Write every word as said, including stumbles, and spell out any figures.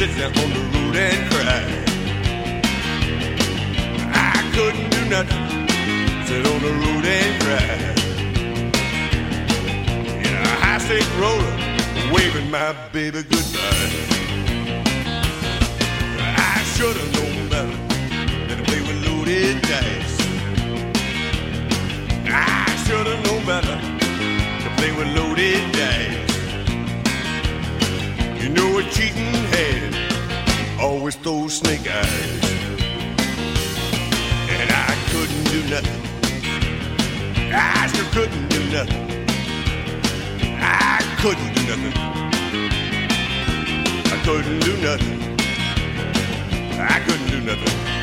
sit there on the road and cry. I couldn't do nothing, sit on the road and cry. In a high-stake roller, waving my baby goodbye. I should have known better than to play with loaded dice. I should have known better to play with loaded dice. You know a cheating head always throws snake eyes. And I couldn't do nothing. I sure couldn't do nothing. I couldn't do nothing. I couldn't do nothing. I couldn't do nothing.